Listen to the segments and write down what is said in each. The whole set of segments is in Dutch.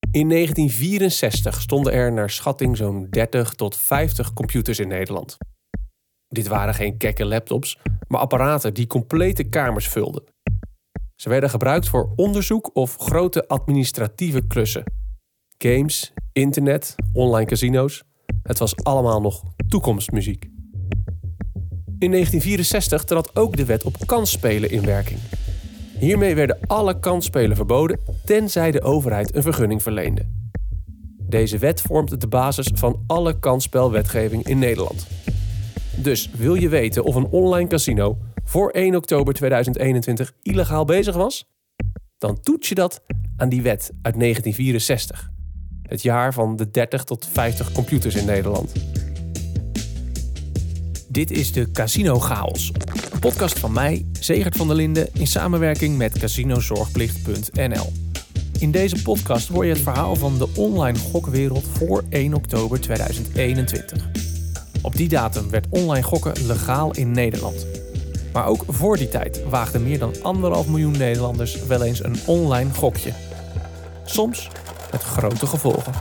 In 1964 stonden er naar schatting zo'n 30 tot 50 computers in Nederland. Dit waren geen kekke laptops, maar apparaten die complete kamers vulden. Ze werden gebruikt voor onderzoek of grote administratieve klussen. Games, internet, online casino's. Het was allemaal nog toekomstmuziek. In 1964 trad ook de wet op kansspelen in werking. Hiermee werden alle kansspelen verboden, tenzij de overheid een vergunning verleende. Deze wet vormt de basis van alle kansspelwetgeving in Nederland. Dus wil je weten of een online casino voor 1 oktober 2021 illegaal bezig was? Dan toets je dat aan die wet uit 1964. Het jaar van de 30 tot 50 computers in Nederland. Dit is de Casino Chaos. Een podcast van mij, Zegert van der Linden, in samenwerking met casinozorgplicht.nl. In deze podcast hoor je het verhaal van de online gokwereld voor 1 oktober 2021. Op die datum werd online gokken legaal in Nederland. Maar ook voor die tijd waagden meer dan 1,5 miljoen Nederlanders wel eens een online gokje. Soms met grote gevolgen.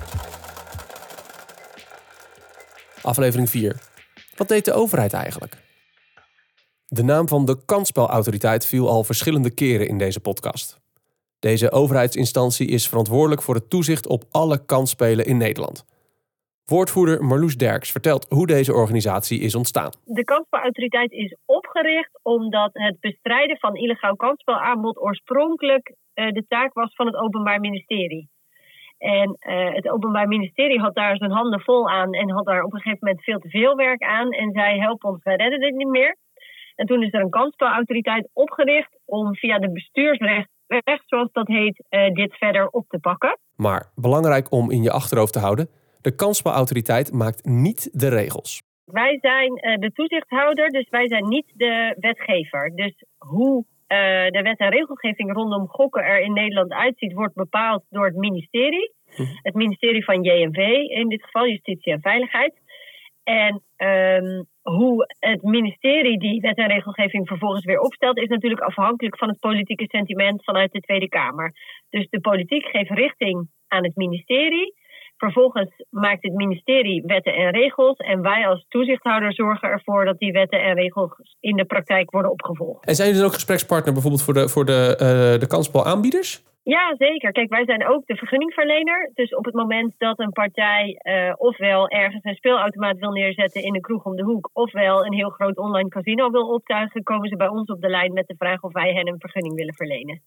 Aflevering 4. Wat deed de overheid eigenlijk? De naam van de kansspelautoriteit viel al verschillende keren in deze podcast. Deze overheidsinstantie is verantwoordelijk voor het toezicht op alle kansspelen in Nederland. Woordvoerder Marloes Derks vertelt hoe deze organisatie is ontstaan. De kansspelautoriteit is opgericht omdat het bestrijden van illegaal kansspelaanbod oorspronkelijk de taak was van het Openbaar Ministerie. En het Openbaar Ministerie had daar zijn handen vol aan en had daar op een gegeven moment veel te veel werk aan. En zei, help ons, wij redden dit niet meer. En toen is er een kansspelautoriteit opgericht om via de bestuursrecht, zoals dat heet, dit verder op te pakken. Maar belangrijk om in je achterhoofd te houden, de kansspelautoriteit maakt niet de regels. Wij zijn de toezichthouder, dus wij zijn niet de wetgever. Dus hoe de wet en regelgeving rondom gokken er in Nederland uitziet, wordt bepaald door het ministerie. Het ministerie van JNV, in dit geval Justitie en Veiligheid. En hoe het ministerie die wet en regelgeving vervolgens weer opstelt, is natuurlijk afhankelijk van het politieke sentiment vanuit de Tweede Kamer. Dus de politiek geeft richting aan het ministerie. Vervolgens maakt het ministerie wetten en regels. En wij als toezichthouder zorgen ervoor dat die wetten en regels in de praktijk worden opgevolgd. En zijn jullie dan ook gesprekspartner bijvoorbeeld voor de kansspelaanbieders? Ja, zeker. Kijk, wij zijn ook de vergunningverlener. Dus op het moment dat een partij ofwel ergens een speelautomaat wil neerzetten in een kroeg om de hoek, ofwel een heel groot online casino wil optuigen, komen ze bij ons op de lijn met de vraag of wij hen een vergunning willen verlenen.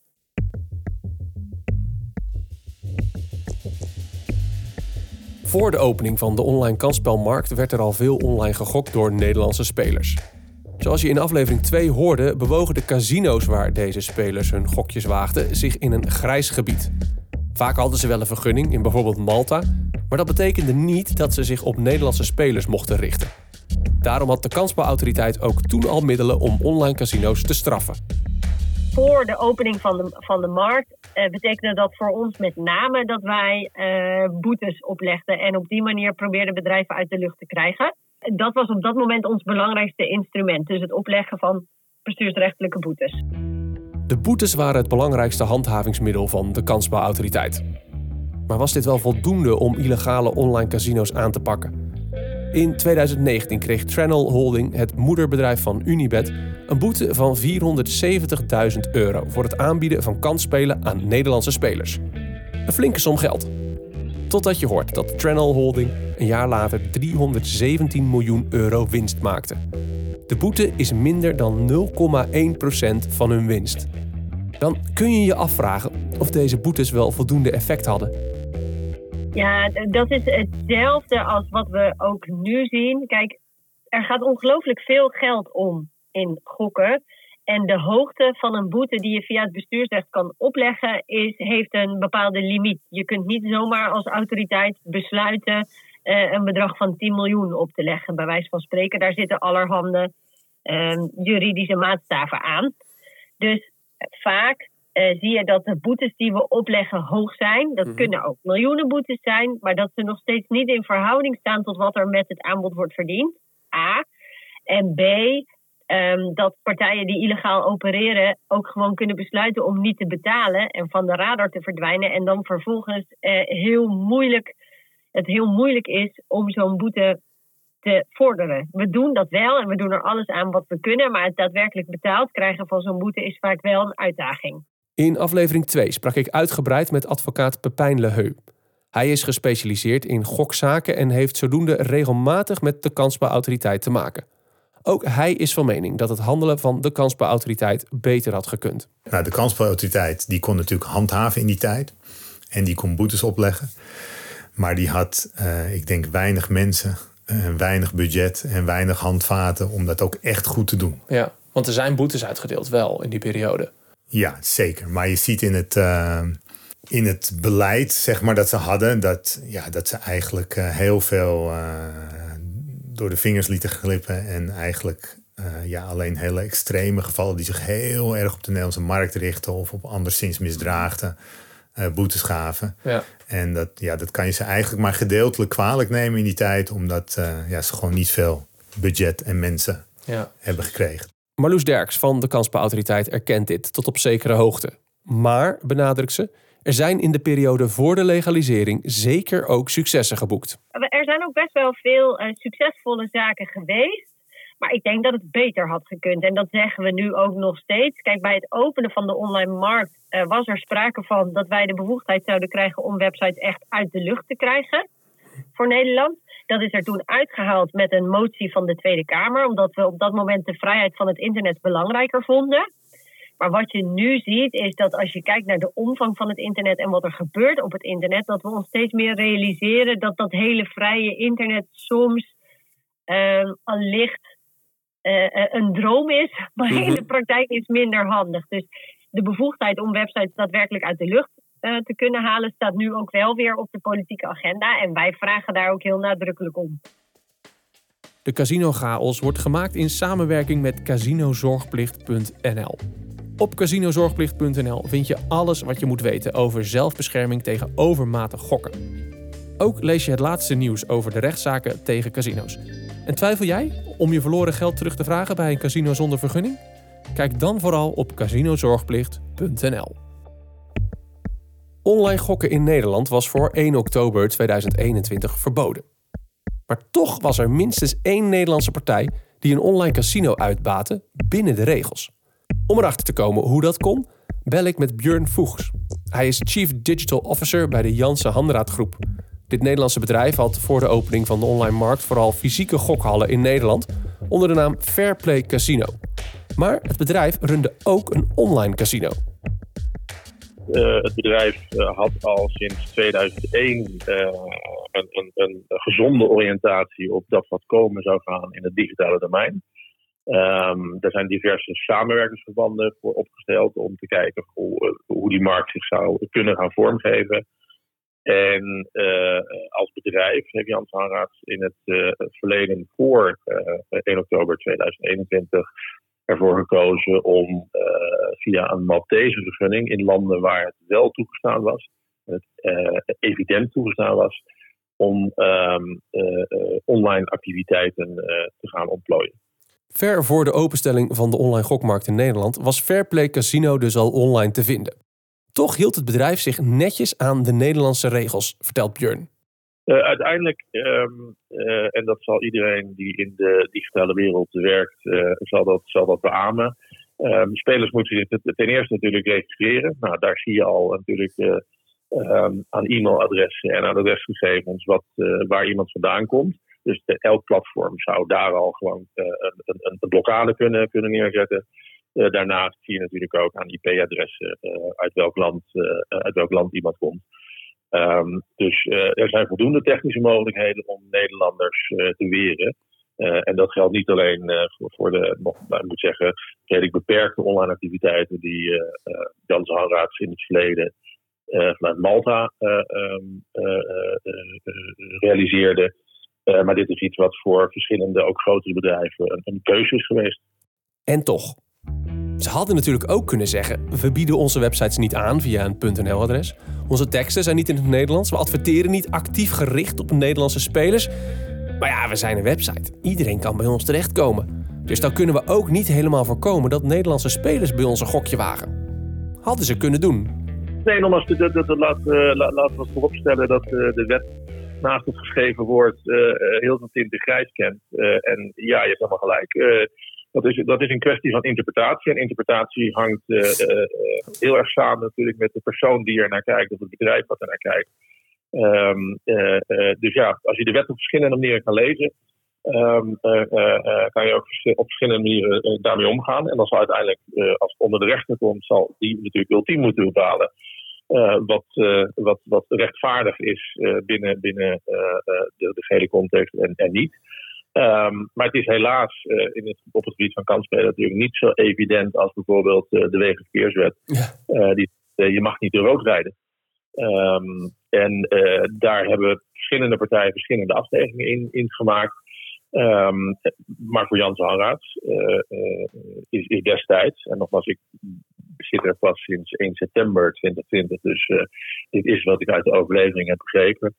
Voor de opening van de online kansspelmarkt werd er al veel online gegokt door Nederlandse spelers. Zoals je in aflevering 2 hoorde, bewogen de casino's waar deze spelers hun gokjes waagden zich in een grijs gebied. Vaak hadden ze wel een vergunning in bijvoorbeeld Malta, maar dat betekende niet dat ze zich op Nederlandse spelers mochten richten. Daarom had de kansspelautoriteit ook toen al middelen om online casino's te straffen. Voor de opening van de markt betekende dat voor ons met name dat wij boetes oplegden en op die manier probeerden bedrijven uit de lucht te krijgen. Dat was op dat moment ons belangrijkste instrument, dus het opleggen van bestuursrechtelijke boetes. De boetes waren het belangrijkste handhavingsmiddel van de kansspelautoriteit. Maar was dit wel voldoende om illegale online casino's aan te pakken? In 2019 kreeg Trennel Holding, het moederbedrijf van Unibet, een boete van €470.000 voor het aanbieden van kansspelen aan Nederlandse spelers. Een flinke som geld. Totdat je hoort dat Trennel Holding een jaar later €317 miljoen winst maakte. De boete is minder dan 0,1% van hun winst. Dan kun je je afvragen of deze boetes wel voldoende effect hadden. Ja, dat is hetzelfde als wat we ook nu zien. Kijk, er gaat ongelooflijk veel geld om in gokken. En de hoogte van een boete die je via het bestuursrecht kan opleggen heeft een bepaalde limiet. Je kunt niet zomaar als autoriteit besluiten een bedrag van 10 miljoen op te leggen, bij wijze van spreken. Daar zitten allerhande juridische maatstaven aan. Dus vaak zie je dat de boetes die we opleggen hoog zijn. Dat kunnen ook miljoenen boetes zijn, maar dat ze nog steeds niet in verhouding staan tot wat er met het aanbod wordt verdiend. A. En B. dat partijen die illegaal opereren ook gewoon kunnen besluiten om niet te betalen en van de radar te verdwijnen. En dan vervolgens het heel moeilijk is om zo'n boete te vorderen. We doen dat wel en we doen er alles aan wat we kunnen, maar het daadwerkelijk betaald krijgen van zo'n boete is vaak wel een uitdaging. In aflevering 2 sprak ik uitgebreid met advocaat Pepijn Leheu. Hij is gespecialiseerd in gokzaken en heeft zodoende regelmatig met de kansspelautoriteit te maken. Ook hij is van mening dat het handelen van de kansspelautoriteit beter had gekund. Nou, de kansspelautoriteit die kon natuurlijk handhaven in die tijd. En die kon boetes opleggen. Maar die had, ik denk, weinig mensen, weinig budget en weinig handvaten om dat ook echt goed te doen. Ja, want er zijn boetes uitgedeeld wel in die periode. Ja, zeker. Maar je ziet in het beleid, zeg maar, dat ze hadden, dat ze eigenlijk heel veel door de vingers lieten glippen. En eigenlijk alleen hele extreme gevallen die zich heel erg op de Nederlandse markt richten of op anderszins misdraagden, boetes gaven. Ja. En dat kan je ze eigenlijk maar gedeeltelijk kwalijk nemen in die tijd, omdat ze gewoon niet veel budget en mensen hebben gekregen. Marloes Derks van de Kansspelautoriteit erkent dit tot op zekere hoogte. Maar, benadrukt ze, er zijn in de periode voor de legalisering zeker ook successen geboekt. Er zijn ook best wel veel succesvolle zaken geweest. Maar ik denk dat het beter had gekund. En dat zeggen we nu ook nog steeds. Kijk, bij het openen van de online markt was er sprake van dat wij de bevoegdheid zouden krijgen om websites echt uit de lucht te krijgen voor Nederland. Dat is er toen uitgehaald met een motie van de Tweede Kamer, omdat we op dat moment de vrijheid van het internet belangrijker vonden. Maar wat je nu ziet is dat als je kijkt naar de omvang van het internet en wat er gebeurt op het internet, dat we ons steeds meer realiseren dat dat hele vrije internet soms allicht een droom is, maar in de praktijk is minder handig. Dus de bevoegdheid om websites daadwerkelijk uit de lucht te kunnen halen staat nu ook wel weer op de politieke agenda. En wij vragen daar ook heel nadrukkelijk om. De Casino-chaos wordt gemaakt in samenwerking met casinozorgplicht.nl. Op casinozorgplicht.nl vind je alles wat je moet weten over zelfbescherming tegen overmatig gokken. Ook lees je het laatste nieuws over de rechtszaken tegen casino's. En twijfel jij om je verloren geld terug te vragen bij een casino zonder vergunning? Kijk dan vooral op casinozorgplicht.nl. Online gokken in Nederland was voor 1 oktober 2021 verboden. Maar toch was er minstens 1 Nederlandse partij die een online casino uitbaatte binnen de regels. Om erachter te komen hoe dat kon, bel ik met Björn Voegs. Hij is Chief Digital Officer bij de Janssen Hanraat Groep. Dit Nederlandse bedrijf had voor de opening van de online markt vooral fysieke gokhallen in Nederland onder de naam Fairplay Casino. Maar het bedrijf runde ook een online casino. Het bedrijf had al sinds 2001 een gezonde oriëntatie op dat wat komen zou gaan in het digitale domein. Er zijn diverse samenwerkingsverbanden voor opgesteld om te kijken hoe die markt zich zou kunnen gaan vormgeven. En als bedrijf heeft Janssen Hanraat in het verleden voor 1 oktober 2021 ervoor gekozen om via een Maltese-vergunning in landen waar het wel toegestaan was, het evident toegestaan was, om online activiteiten te gaan ontplooien. Ver voor de openstelling van de online gokmarkt in Nederland was Fairplay Casino dus al online te vinden. Toch hield het bedrijf zich netjes aan de Nederlandse regels, vertelt Björn. Uiteindelijk, en dat zal iedereen die in de digitale wereld werkt, zal dat beamen. Spelers moeten zich ten eerste natuurlijk registreren. Nou, daar zie je al natuurlijk aan e-mailadressen en aan adresgegevens waar iemand vandaan komt. Dus elk platform zou daar al gewoon een blokkade kunnen neerzetten. Daarnaast zie je natuurlijk ook aan IP-adressen uit welk land iemand komt. Dus er zijn voldoende technische mogelijkheden om Nederlanders te weren. En dat geldt niet alleen voor de, ik moet zeggen, redelijk beperkte online activiteiten die Janssen Hanraat in het verleden vanuit Malta realiseerde. Maar dit is iets wat voor verschillende, ook grotere bedrijven, een keuze is geweest. En toch. Ze hadden natuurlijk ook kunnen zeggen, we bieden onze websites niet aan via een .nl-adres. Onze teksten zijn niet in het Nederlands. We adverteren niet actief gericht op Nederlandse spelers. Maar ja, we zijn een website. Iedereen kan bij ons terechtkomen. Dus dan kunnen we ook niet helemaal voorkomen dat Nederlandse spelers bij ons een gokje wagen. Hadden ze kunnen doen. Nee, nogmaals, laten we vooropstellen dat de wet naast het geschreven woord heel veel tint en grijs kent. En ja, je hebt helemaal gelijk. Dat is een kwestie van interpretatie. En interpretatie hangt heel erg samen natuurlijk met de persoon die er naar kijkt of het bedrijf wat er naar kijkt. Dus ja, als je de wet op verschillende manieren kan lezen, kan je ook op verschillende manieren daarmee omgaan. En dan zal uiteindelijk, als het onder de rechter komt, zal die natuurlijk ultiem moeten bepalen wat rechtvaardig is binnen de gehele context en niet. Maar het is helaas op het gebied van kansspelen natuurlijk niet zo evident als bijvoorbeeld de wegenverkeerswet. Ja. Je mag niet te rood rijden. En daar hebben verschillende partijen verschillende afwegingen in gemaakt. Marco Jansen Hanraerts is destijds, en nogmaals, ik zit er pas sinds 1 september 2020, dus dit is wat ik uit de overlevering heb begrepen.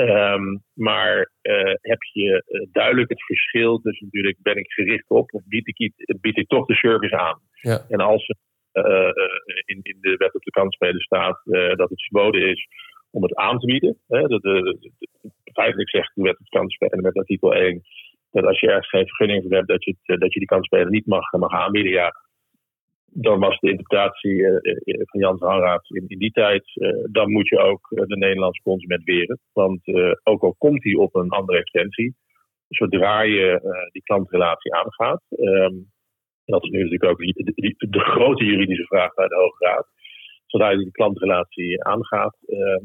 Maar heb je duidelijk het verschil tussen natuurlijk ben ik gericht op of bied ik toch de service aan. Ja. En als in de wet op de kansspelen staat dat het verboden is om het aan te bieden. Feitelijk zegt de wet op de kansspelen met artikel 1 dat als je ergens geen vergunning voor hebt dat je die kansspelen niet mag aanbieden. Ja, dan was de interpretatie van Jansen Hanraerts in die tijd, dan moet je ook de Nederlandse consument weren. Want ook al komt hij op een andere extensie, zodra je die klantrelatie aangaat, dat is nu natuurlijk ook de grote juridische vraag bij de Hoge Raad, zodra je die klantrelatie aangaat,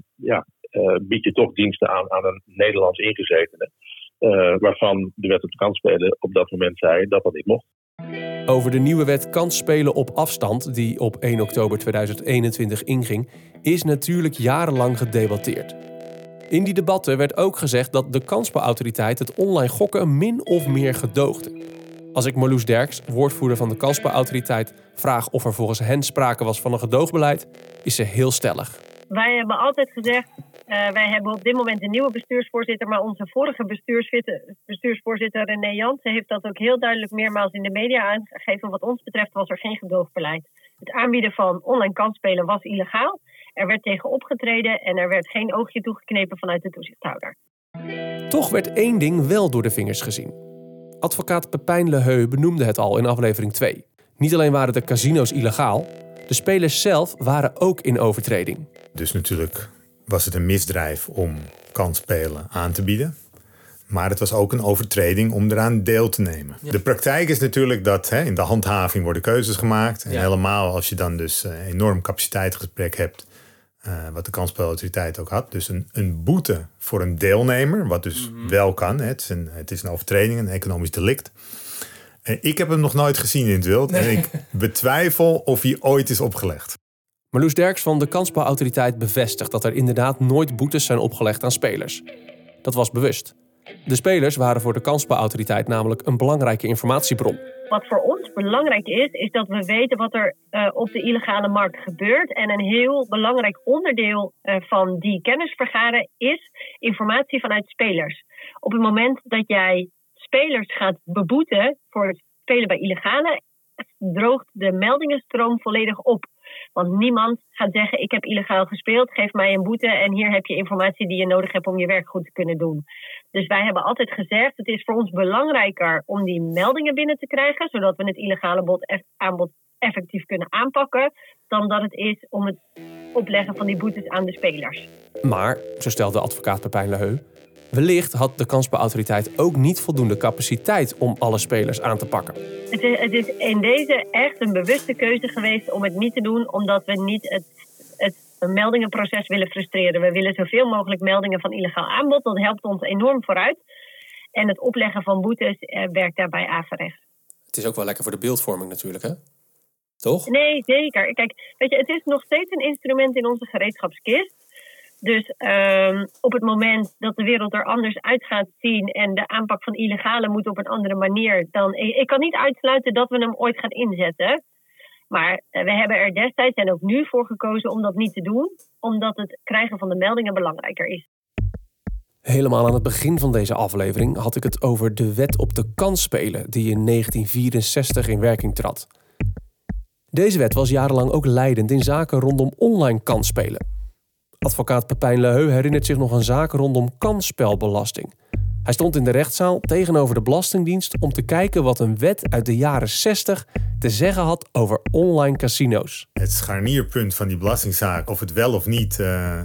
bied je toch diensten aan een Nederlands ingezetene, waarvan de wet op de kansspelen op dat moment zei dat niet mocht. Over de nieuwe wet kansspelen op afstand, die op 1 oktober 2021 inging, is natuurlijk jarenlang gedebatteerd. In die debatten werd ook gezegd dat de kansspelautoriteit het online gokken min of meer gedoogde. Als ik Marloes Derks, woordvoerder van de kansspelautoriteit, vraag of er volgens hen sprake was van een gedoogbeleid, is ze heel stellig. Wij hebben altijd gezegd, wij hebben op dit moment een nieuwe bestuursvoorzitter, maar onze vorige bestuursvoorzitter René Jansen heeft dat ook heel duidelijk meermaals in de media aangegeven. Wat ons betreft was er geen gedoogbeleid. Het aanbieden van online kansspelen was illegaal. Er werd tegen opgetreden en er werd geen oogje toegeknepen vanuit de toezichthouder. Toch werd één ding wel door de vingers gezien. Advocaat Pepijn Leheu benoemde het al in aflevering 2. Niet alleen waren de casino's illegaal, de spelers zelf waren ook in overtreding. Dus natuurlijk was het een misdrijf om kansspelen aan te bieden. Maar het was ook een overtreding om eraan deel te nemen. Ja. De praktijk is natuurlijk dat in de handhaving worden keuzes gemaakt. En helemaal als je dan dus enorm capaciteitsgebrek hebt, wat de kansspelautoriteit ook had. Dus een boete voor een deelnemer, wat dus wel kan. Het is een overtreding, een economisch delict. Ik heb hem nog nooit gezien in het wild. Nee. En ik betwijfel of hij ooit is opgelegd. Marloes Derks van de kansspelautoriteit bevestigt dat er inderdaad nooit boetes zijn opgelegd aan spelers. Dat was bewust. De spelers waren voor de kansspelautoriteit namelijk een belangrijke informatiebron. Wat voor ons belangrijk is dat we weten wat er op de illegale markt gebeurt. En een heel belangrijk onderdeel van die kennis vergaren is informatie vanuit spelers. Op het moment dat jij spelers gaat beboeten voor het spelen bij illegale, droogt de meldingenstroom volledig op. Want niemand gaat zeggen, ik heb illegaal gespeeld, geef mij een boete en hier heb je informatie die je nodig hebt om je werk goed te kunnen doen. Dus wij hebben altijd gezegd, het is voor ons belangrijker om die meldingen binnen te krijgen, zodat we het illegale aanbod effectief kunnen aanpakken, dan dat het is om het opleggen van die boetes aan de spelers. Maar, zo stelde advocaat Pepijn Leheu, wellicht had de kansspelautoriteit ook niet voldoende capaciteit om alle spelers aan te pakken. Het is in deze echt een bewuste keuze geweest om het niet te doen, omdat we niet het meldingenproces willen frustreren. We willen zoveel mogelijk meldingen van illegaal aanbod. Dat helpt ons enorm vooruit. En het opleggen van boetes werkt daarbij averechts. Het is ook wel lekker voor de beeldvorming natuurlijk, hè? Toch? Nee, zeker. Kijk, weet je, het is nog steeds een instrument in onze gereedschapskist. Dus op het moment dat de wereld er anders uit gaat zien en de aanpak van illegale moet op een andere manier, dan ik kan niet uitsluiten dat we hem ooit gaan inzetten. Maar we hebben er destijds en ook nu voor gekozen om dat niet te doen, omdat het krijgen van de meldingen belangrijker is. Helemaal aan het begin van deze aflevering had ik het over de wet op de kansspelen die in 1964 in werking trad. Deze wet was jarenlang ook leidend in zaken rondom online kansspelen. Advocaat Pepijn Leheu herinnert zich nog een zaak rondom kansspelbelasting. Hij stond in de rechtszaal tegenover de Belastingdienst om te kijken wat een wet uit de jaren 60 te zeggen had over online casino's. Het scharnierpunt van die belastingzaak, of het wel of niet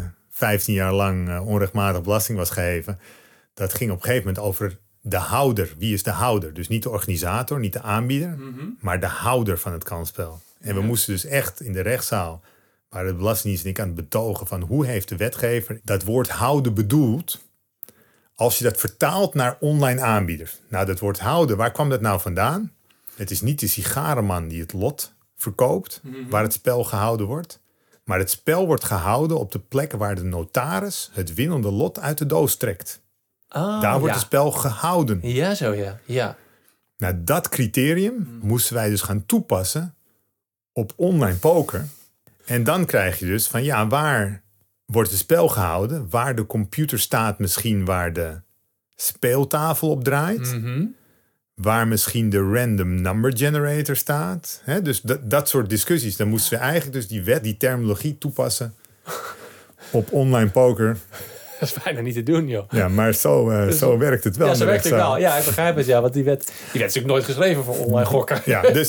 15 jaar lang onrechtmatig belasting was geheven, dat ging op een gegeven moment over de houder. Wie is de houder? Dus niet de organisator, niet de aanbieder, maar de houder van het kansspel. En we moesten dus echt in de rechtszaal, waar de Belastingdienst en ik aan het betogen van hoe heeft de wetgever dat woord houden bedoeld, als je dat vertaalt naar online aanbieders. Nou, dat woord houden, waar kwam dat nou vandaan? Het is niet de sigarenman die het lot verkoopt, waar het spel gehouden wordt. Maar het spel wordt gehouden op de plek waar de notaris het winnende lot uit de doos trekt. Daar wordt het spel gehouden. Ja, zo ja. Nou, dat criterium moesten wij dus gaan toepassen op online poker. En dan krijg je dus van waar wordt het spel gehouden? Waar de computer staat misschien waar de speeltafel op draait. Waar misschien de random number generator staat. Dus dat soort discussies. Dan moesten we eigenlijk dus die wet, die terminologie toepassen op online poker. Dat is bijna niet te doen, joh. Ja, maar zo werkt het wel. Ja, zo werkt het wel. Ja, ik begrijp het. Ja, want die wet is natuurlijk nooit geschreven voor online gokken. Ja, dus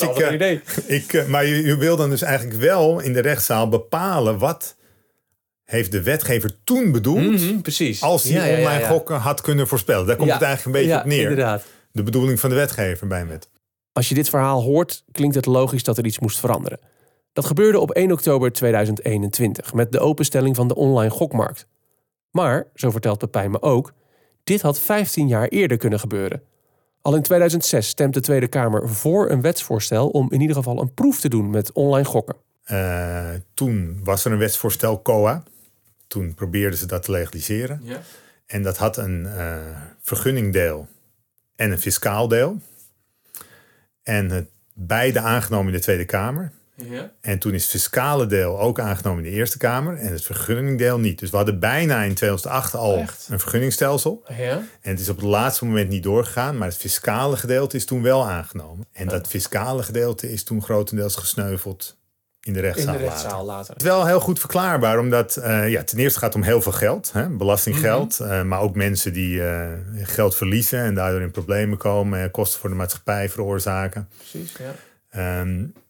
maar je wil dan dus eigenlijk wel in de rechtszaal bepalen wat heeft de wetgever toen bedoeld. Precies. Als hij online gokken had kunnen voorspellen. Daar komt het eigenlijk een beetje op neer. Inderdaad. De bedoeling van de wetgever bij een wet. Als je dit verhaal hoort, klinkt het logisch dat er iets moest veranderen. Dat gebeurde op 1 oktober 2021 met de openstelling van de online gokmarkt. Maar, zo vertelt Pepijn me ook, dit had 15 jaar eerder kunnen gebeuren. Al in 2006 stemt de Tweede Kamer voor een wetsvoorstel om in ieder geval een proef te doen met online gokken. Toen was er een wetsvoorstel COA. Toen probeerden ze dat te legaliseren. Ja. En dat had een vergunningdeel en een fiscaal deel. En beide aangenomen in de Tweede Kamer. Ja. En toen is het fiscale deel ook aangenomen in de Eerste Kamer. En het vergunningdeel niet. Dus we hadden bijna in 2008 al een vergunningstelsel. Ja. En het is op het laatste moment niet doorgegaan. Maar het fiscale gedeelte is toen wel aangenomen. En dat fiscale gedeelte is toen grotendeels gesneuveld in de rechtszaal later. Het is wel heel goed verklaarbaar. Omdat ten eerste gaat het om heel veel geld. Belastinggeld. Maar ook mensen die geld verliezen. En daardoor in problemen komen. Kosten voor de maatschappij veroorzaken. Precies, ja.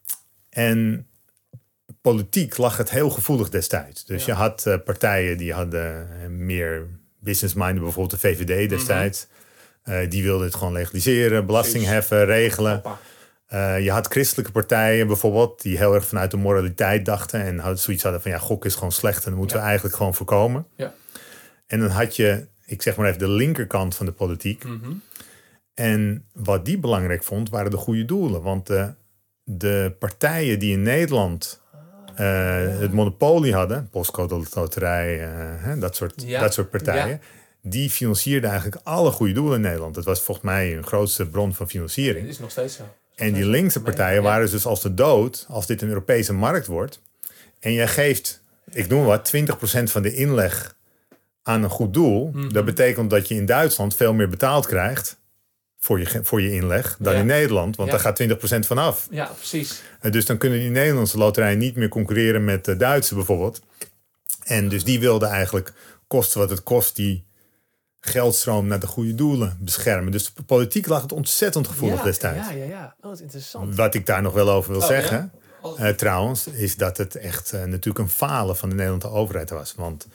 En politiek lag het heel gevoelig destijds. Dus je had partijen die hadden meer business-minded. Bijvoorbeeld de VVD destijds. Die wilden het gewoon legaliseren. Belasting heffen, regelen. Je had christelijke partijen bijvoorbeeld. Die heel erg vanuit de moraliteit dachten. En zoiets hadden van gok is gewoon slecht. En dat moeten we eigenlijk gewoon voorkomen. Ja. En dan had je, ik zeg maar even, de linkerkant van de politiek. En wat die belangrijk vond, waren de goede doelen. Want de partijen die in Nederland het monopolie hadden, Postcode Loterij, dat soort partijen, die financierden eigenlijk alle goede doelen in Nederland. Dat was volgens mij hun grootste bron van financiering. Dat is nog steeds zo. En die linkse partijen waren dus als de dood, als dit een Europese markt wordt. En jij geeft, ik noem wat, 20% van de inleg aan een goed doel. Dat betekent dat je in Duitsland veel meer betaald krijgt voor je inleg dan in Nederland. Want daar gaat 20% van af. Ja, precies. Dus dan kunnen die Nederlandse loterijen niet meer concurreren met de Duitse bijvoorbeeld. En dus die wilden eigenlijk, kosten wat het kost, die geldstroom naar de goede doelen beschermen. Dus de politiek lag het ontzettend gevoelig destijds. Ja. Oh, wat interessant. Wat ik daar nog wel over wil zeggen, trouwens, is dat het echt natuurlijk een falen van de Nederlandse overheid was. Want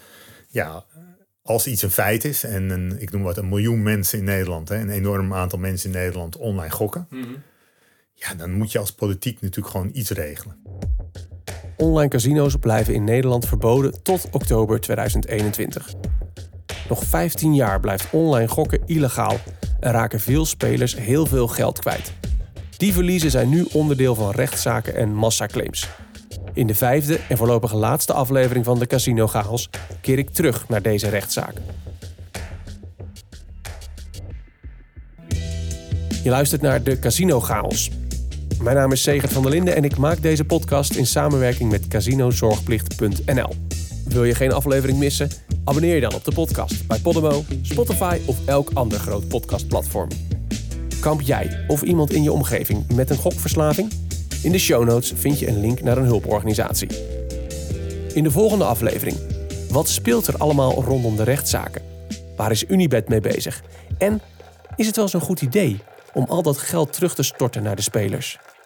als iets een feit is en ik noem wat, 1 miljoen mensen in Nederland, een enorm aantal mensen in Nederland online gokken, dan moet je als politiek natuurlijk gewoon iets regelen. Online casino's blijven in Nederland verboden tot oktober 2021. Nog 15 jaar blijft online gokken illegaal en raken veel spelers heel veel geld kwijt. Die verliezen zijn nu onderdeel van rechtszaken en massaclaims. In de 5e en voorlopig laatste aflevering van de Casino Chaos keer ik terug naar deze rechtszaken. Je luistert naar de Casino Chaos. Mijn naam is Segert van der Linden en ik maak deze podcast in samenwerking met casinozorgplicht.nl. Wil je geen aflevering missen? Abonneer je dan op de podcast bij Podimo, Spotify of elk ander groot podcastplatform. Kamp jij of iemand in je omgeving met een gokverslaving? In de show notes vind je een link naar een hulporganisatie. In de volgende aflevering: wat speelt er allemaal rondom de rechtszaken? Waar is Unibet mee bezig? En is het wel zo'n goed idee om al dat geld terug te storten naar de spelers?